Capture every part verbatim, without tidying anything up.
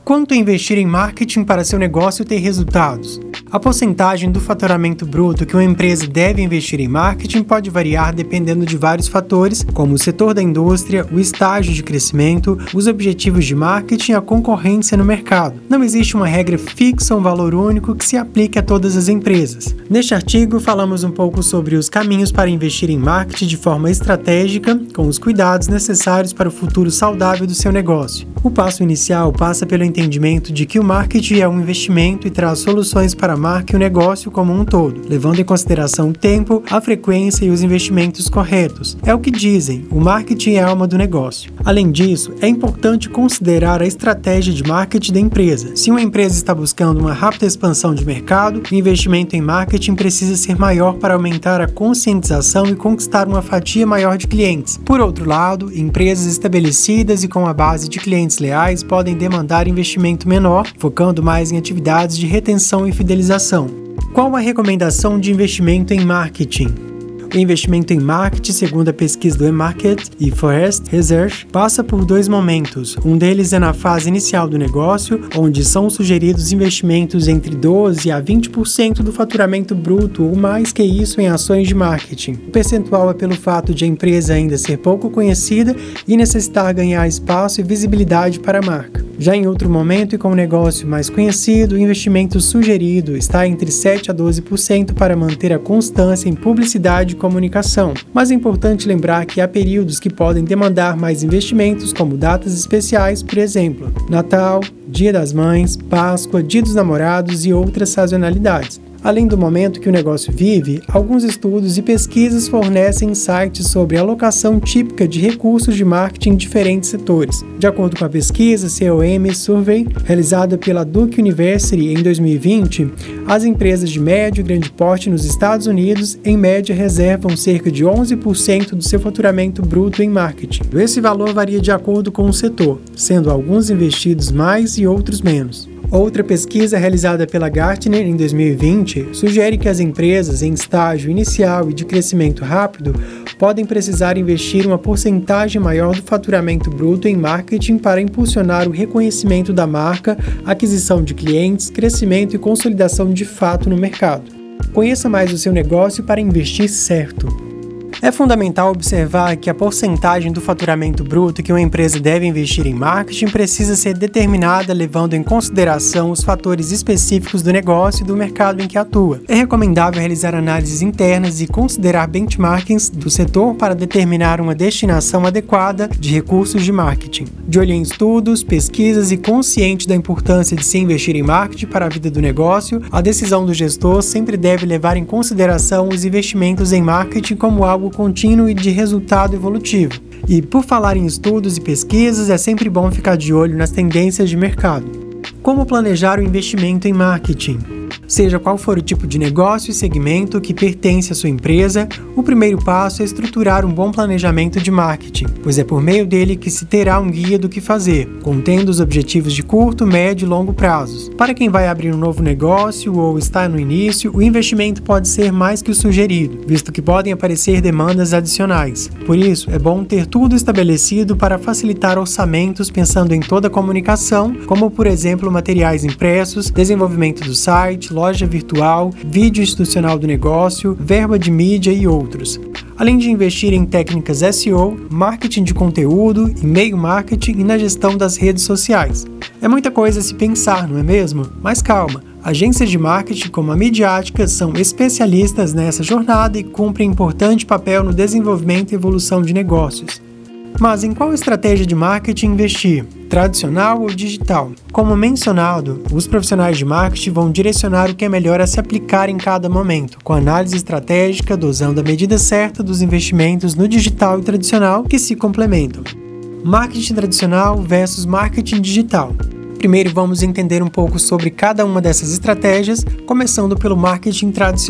Quanto investir em marketing para seu negócio ter resultados? A porcentagem do faturamento bruto que uma empresa deve investir em marketing pode variar dependendo de vários fatores, como o setor da indústria, o estágio de crescimento, os objetivos de marketing e a concorrência no mercado. Não existe uma regra fixa ou um valor único que se aplique a todas as empresas. Neste artigo, falamos um pouco sobre os caminhos para investir em marketing de forma estratégica, com os cuidados necessários para o futuro saudável do seu negócio. O passo inicial passa pelo entendimento de que o marketing é um investimento e traz soluções para a marca e o negócio como um todo, levando em consideração o tempo, a frequência e os investimentos corretos. É o que dizem, o marketing é a alma do negócio. Além disso, é importante considerar a estratégia de marketing da empresa. Se uma empresa está buscando uma rápida expansão de mercado, o investimento em marketing precisa ser maior para aumentar a conscientização e conquistar uma fatia maior de clientes. Por outro lado, empresas estabelecidas e com a base de clientes leais podem demandar investimento menor, focando mais em atividades de retenção e fidelização. Qual a recomendação de investimento em marketing? O investimento em marketing, segundo a pesquisa do eMarket e Forrest Research, passa por dois momentos. Um deles é na fase inicial do negócio, onde são sugeridos investimentos entre doze a vinte por cento do faturamento bruto ou mais que isso em ações de marketing. O percentual é pelo fato de a empresa ainda ser pouco conhecida e necessitar ganhar espaço e visibilidade para a marca. Já em outro momento e com o negócio mais conhecido, o investimento sugerido está entre sete a doze por cento para manter a constância em publicidade e comunicação. Mas é importante lembrar que há períodos que podem demandar mais investimentos, como datas especiais, por exemplo, Natal, Dia das Mães, Páscoa, Dia dos Namorados e outras sazonalidades. Além do momento que o negócio vive, alguns estudos e pesquisas fornecem insights sobre a alocação típica de recursos de marketing em diferentes setores. De acordo com a pesquisa C O M Survey, realizada pela Duke University em dois mil e vinte, as empresas de médio e grande porte nos Estados Unidos, em média, reservam cerca de onze por cento do seu faturamento bruto em marketing. Esse valor varia de acordo com o setor, sendo alguns investidos mais e outros menos. Outra pesquisa realizada pela Gartner em dois mil e vinte sugere que as empresas em estágio inicial e de crescimento rápido podem precisar investir uma porcentagem maior do faturamento bruto em marketing para impulsionar o reconhecimento da marca, aquisição de clientes, crescimento e consolidação de fato no mercado. Conheça mais o seu negócio para investir certo. É fundamental observar que a porcentagem do faturamento bruto que uma empresa deve investir em marketing precisa ser determinada levando em consideração os fatores específicos do negócio e do mercado em que atua. É recomendável realizar análises internas e considerar benchmarkings do setor para determinar uma destinação adequada de recursos de marketing. De olho em estudos, pesquisas e consciente da importância de se investir em marketing para a vida do negócio, a decisão do gestor sempre deve levar em consideração os investimentos em marketing como algo contínuo e de resultado evolutivo. E por falar em estudos e pesquisas, é sempre bom ficar de olho nas tendências de mercado. Como planejar o investimento em marketing? Seja qual for o tipo de negócio e segmento que pertence à sua empresa, o primeiro passo é estruturar um bom planejamento de marketing, pois é por meio dele que se terá um guia do que fazer, contendo os objetivos de curto, médio e longo prazos. Para quem vai abrir um novo negócio ou está no início, o investimento pode ser mais que o sugerido, visto que podem aparecer demandas adicionais. Por isso, é bom ter tudo estabelecido para facilitar orçamentos pensando em toda a comunicação, como por exemplo materiais impressos, desenvolvimento do site, loja virtual, vídeo institucional do negócio, verba de mídia e outros. Além de investir em técnicas S E O, marketing de conteúdo, e-mail marketing e na gestão das redes sociais. É muita coisa a se pensar, não é mesmo? Mas calma, agências de marketing como a Midiática são especialistas nessa jornada e cumprem importante papel no desenvolvimento e evolução de negócios. Mas em qual estratégia de marketing investir? Tradicional ou digital? Como mencionado, os profissionais de marketing vão direcionar o que é melhor a se aplicar em cada momento, com análise estratégica, dosando a medida certa dos investimentos no digital e tradicional que se complementam. Marketing tradicional versus marketing digital. Primeiro vamos entender um pouco sobre cada uma dessas estratégias, começando pelo marketing tradicional.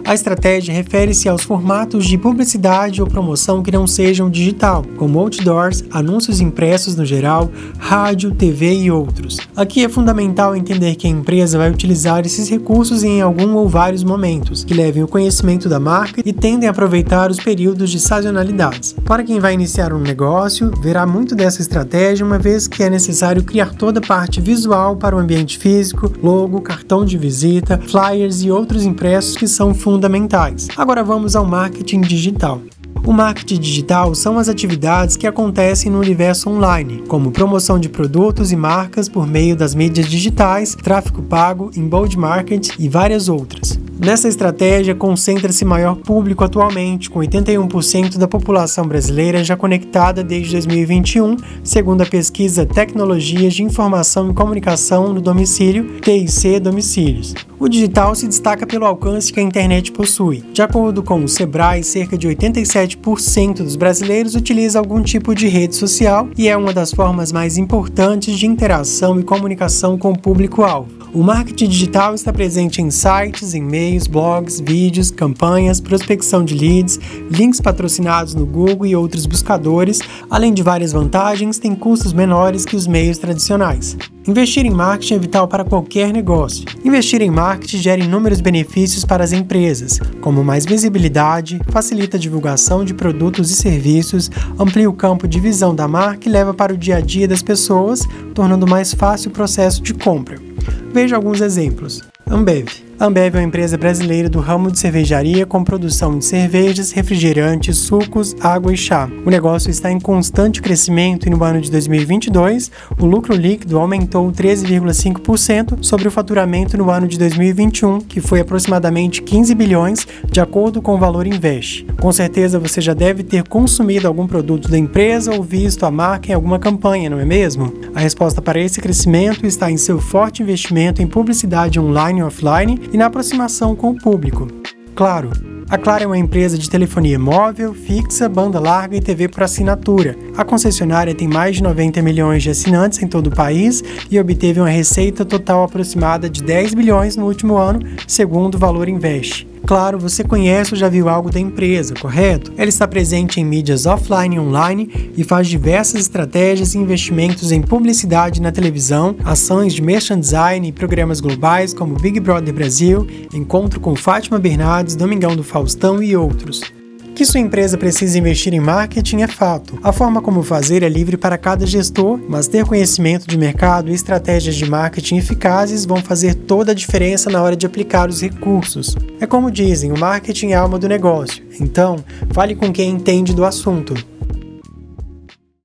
A estratégia refere-se aos formatos de publicidade ou promoção que não sejam digital, como outdoors, anúncios impressos no geral, rádio, T V e outros. Aqui é fundamental entender que a empresa vai utilizar esses recursos em algum ou vários momentos, que levem o conhecimento da marca e tendem a aproveitar os períodos de sazonalidades. Para quem vai iniciar um negócio, verá muito dessa estratégia, uma vez que é necessário criar toda a parte visual para o ambiente físico, logo, cartão de visita, flyers e outros impressos que são fundamentais. Agora vamos ao marketing digital. O marketing digital são as atividades que acontecem no universo online, como promoção de produtos e marcas por meio das mídias digitais, tráfego pago, inbound marketing e várias outras. Nessa estratégia, concentra-se maior público atualmente, com oitenta e um por cento da população brasileira já conectada desde dois mil e vinte e um, segundo a pesquisa Tecnologias de Informação e Comunicação no Domicílio, T I C Domicílios. O digital se destaca pelo alcance que a internet possui. De acordo com o Sebrae, cerca de oitenta e sete por cento dos brasileiros utiliza algum tipo de rede social e é uma das formas mais importantes de interação e comunicação com o público-alvo. O marketing digital está presente em sites, e-mails, blogs, vídeos, campanhas, prospecção de leads, links patrocinados no Google e outros buscadores, além de várias vantagens, tem custos menores que os meios tradicionais. Investir em marketing é vital para qualquer negócio. Investir em marketing gera inúmeros benefícios para as empresas, como mais visibilidade, facilita a divulgação de produtos e serviços, amplia o campo de visão da marca e leva para o dia a dia das pessoas, tornando mais fácil o processo de compra. Veja alguns exemplos. Ambev. A Ambev é uma empresa brasileira do ramo de cervejaria com produção de cervejas, refrigerantes, sucos, água e chá. O negócio está em constante crescimento e no ano de dois mil e vinte e dois, o lucro líquido aumentou treze vírgula cinco por cento sobre o faturamento no ano de dois mil e vinte e um, que foi aproximadamente quinze bilhões, de acordo com o Valor Invest. Com certeza você já deve ter consumido algum produto da empresa ou visto a marca em alguma campanha, não é mesmo? A resposta para esse crescimento está em seu forte investimento em publicidade online e offline e na aproximação com o público. Claro, a Claro é uma empresa de telefonia móvel, fixa, banda larga e T V por assinatura. A concessionária tem mais de noventa milhões de assinantes em todo o país e obteve uma receita total aproximada de dez bilhões no último ano, segundo o Valor Invest. Claro, você conhece ou já viu algo da empresa, correto? Ela está presente em mídias offline e online e faz diversas estratégias e investimentos em publicidade na televisão, ações de merchandising e programas globais como Big Brother Brasil, Encontro com Fátima Bernardes, Domingão do Faustão e outros. Que sua empresa precisa investir em marketing é fato. A forma como fazer é livre para cada gestor, mas ter conhecimento de mercado e estratégias de marketing eficazes vão fazer toda a diferença na hora de aplicar os recursos. É como dizem, o marketing é a alma do negócio. Então, fale com quem entende do assunto.